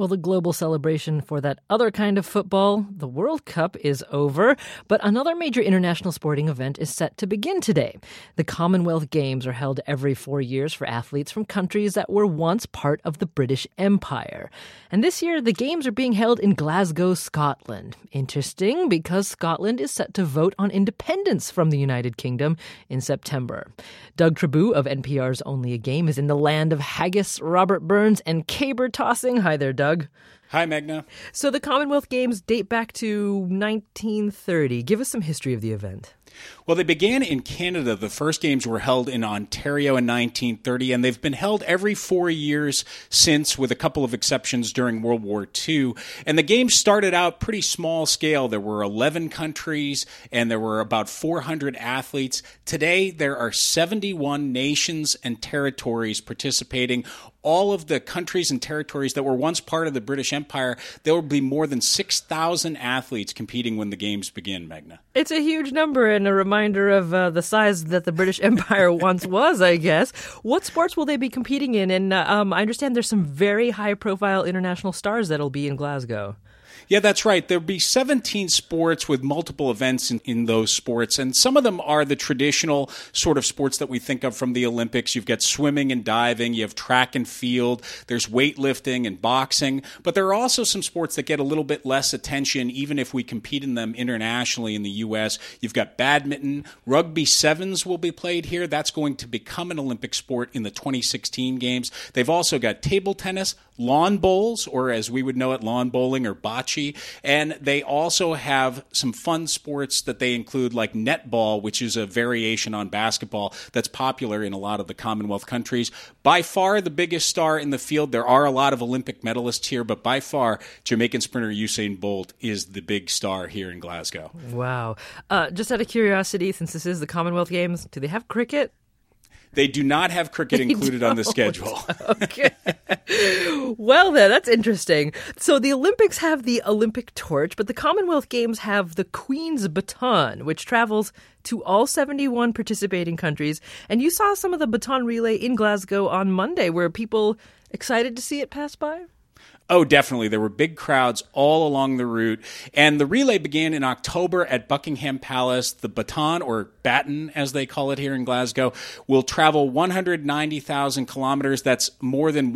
Well, the global celebration for that other kind of football, the World Cup, is over, but another major international sporting event is set to begin today. The Commonwealth Games are held every 4 years for athletes from countries that were once part of the British Empire. And this year, the Games are being held in Glasgow, Scotland. Interesting, because Scotland is set to vote on independence from the United Kingdom in September. Doug Trabue of NPR's Only a Game is in the land of haggis, Robert Burns, and caber tossing. Hi there, Doug. Hi, Meghna. So the Commonwealth Games date back to 1930. Give us some history of the event. Well, they began in Canada. The first games were held in Ontario in 1930, and they've been held every 4 years since, with a couple of exceptions during World War II. And the games started out pretty small scale. There were 11 countries, and there were about 400 athletes. Today, there are 71 nations and territories participating. All of the countries and territories that were once part of the British Empire, there will be more than 6,000 athletes competing when the games begin, Meghna. It's a huge number and a reminder of the size that the British Empire once was, I guess. What sports will they be competing in? And I understand there's some very high-profile international stars that'll be in Glasgow. Yeah, that's right. There'll be 17 sports with multiple events in those sports, and some of them are the traditional sort of sports that we think of from the Olympics. You've got swimming and diving, you have track and field, there's weightlifting and boxing, but there are also some sports that get a little bit less attention, even if we compete in them internationally in the U.S. You've got badminton, rugby sevens will be played here. That's going to become an Olympic sport in the 2016 Games. They've also got table tennis, lawn bowls, or as we would know it, lawn bowling or bocce. And they also have some fun sports that they include, like netball, which is a variation on basketball that's popular in a lot of the Commonwealth countries. By far the biggest star in the field. There are a lot of Olympic medalists here, but by far Jamaican sprinter Usain Bolt is the big star here in Glasgow. Wow. Just out of curiosity, since this is the Commonwealth Games, do they have cricket? They do not have cricket included on the schedule. Okay. Well, then, that's interesting. So the Olympics have the Olympic torch, but the Commonwealth Games have the Queen's baton, which travels to all 71 participating countries. And you saw some of the baton relay in Glasgow on Monday. Were people excited to see it pass by? Oh, definitely. There were big crowds all along the route. And the relay began in October at Buckingham Palace. The baton, or baton as they call it here in Glasgow, will travel 190,000 kilometers. That's more than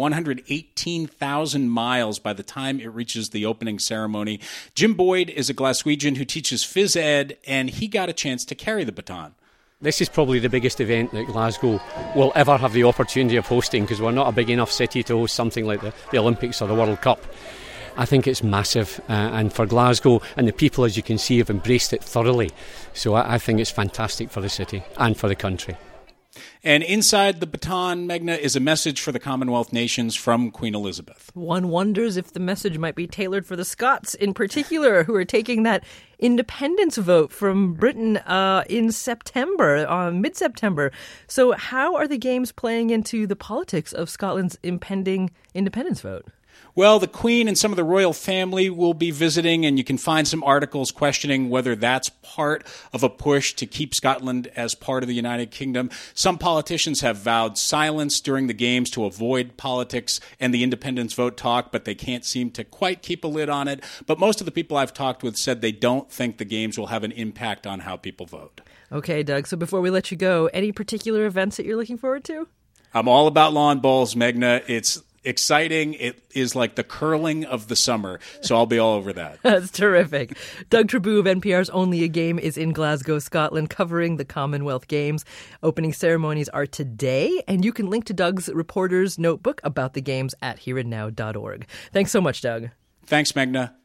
118,000 miles by the time it reaches the opening ceremony. Jim Boyd is a Glaswegian who teaches phys ed, and he got a chance to carry the baton. This is probably the biggest event that Glasgow will ever have the opportunity of hosting, because we're not a big enough city to host something like the Olympics or the World Cup. I think it's massive, and for Glasgow, and the people, as you can see, have embraced it thoroughly. So I think it's fantastic for the city and for the country. And inside the baton, Meghna, is a message for the Commonwealth nations from Queen Elizabeth. One wonders if the message might be tailored for the Scots in particular, who are taking that independence vote from Britain in September, mid-September. So how are the Games playing into the politics of Scotland's impending independence vote? Well, the Queen and some of the royal family will be visiting, and you can find some articles questioning whether that's part of a push to keep Scotland as part of the United Kingdom. Some politicians have vowed silence during the Games to avoid politics and the independence vote talk, but they can't seem to quite keep a lid on it. But most of the people I've talked with said they don't think the Games will have an impact on how people vote. Okay, Doug, so before we let you go, any particular events that you're looking forward to? I'm all about lawn bowls, Meghna. It's exciting. It is like the curling of the summer, so I'll be all over that. That's terrific. Doug Trabue of NPR's Only a Game is in Glasgow, Scotland, covering the Commonwealth Games. Opening ceremonies are today, and you can link to Doug's reporter's notebook about the Games at hereandnow.org. Thanks so much, Doug. Thanks, Meghna.